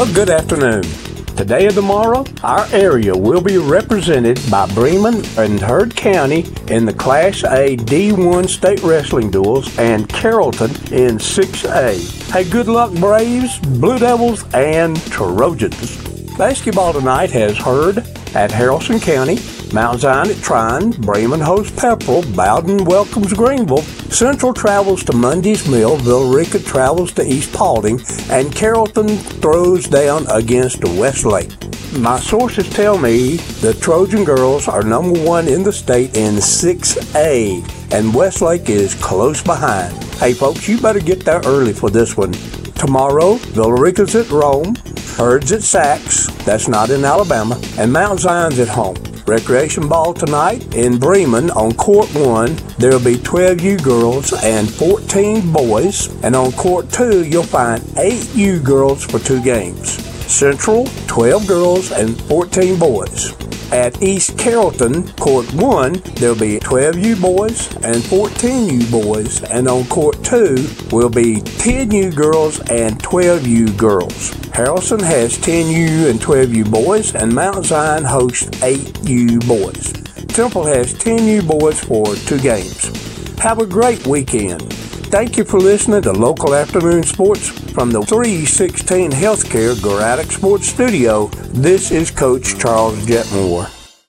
Well, good afternoon. Today and tomorrow, our area will be represented by Bremen and Heard County in the Class A D1 state wrestling duels and Carrollton in 6A. Hey, good luck, Braves, Blue Devils, and Trojans. Basketball tonight has Heard at Haralson County, Mount Zion at Trine, Bremen hosts Pepperell, Bowden welcomes Greenville, Central travels to Mundy's Mill, Villarica travels to East Paulding, and Carrollton throws down against Westlake. My sources tell me the Trojan girls are number one in the state in 6A, and Westlake is close behind. Hey folks, you better get there early for this one. Tomorrow, Villarica's at Rome, Heard's at Sachs, that's not in Alabama, and Mount Zion's at home. Recreation ball tonight in Bremen on Court 1, there will be 12U girls and 14 boys, and on Court 2, you'll find 8U girls for 2 games. Central, 12 girls and 14 boys. At East Carrollton, Court 1, there'll be 12U boys and 14U boys, and on Court 2 will be 10U girls and 12U girls. Haralson has 10U and 12U boys, and Mount Zion hosts 8U boys. Temple has 10U boys for 2 games. Have a great weekend. Thank you for listening to Local Afternoon Sports from the 316 Healthcare Goratic Sports Studio. This is Coach Charles Jetmore.